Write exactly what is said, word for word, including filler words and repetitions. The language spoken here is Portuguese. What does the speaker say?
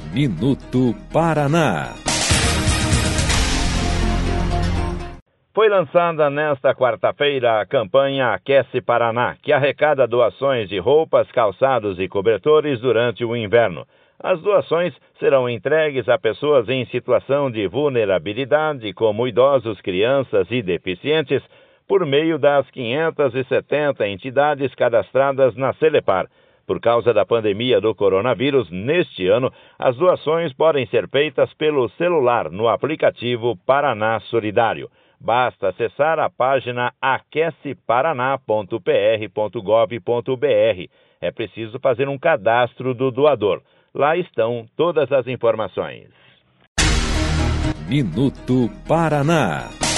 Minuto Paraná. Foi lançada nesta quarta-feira a campanha Aquece Paraná, que arrecada doações de roupas, calçados e cobertores durante o inverno. As doações serão entregues a pessoas em situação de vulnerabilidade, como idosos, crianças e deficientes, por meio das quinhentas e setenta entidades cadastradas na Celepar. Por causa da pandemia do coronavírus, neste ano, as doações podem ser feitas pelo celular no aplicativo Paraná Solidário. Basta acessar a página aquece paraná ponto p r ponto gov ponto b r. É preciso fazer um cadastro do doador. Lá estão todas as informações. Minuto Paraná.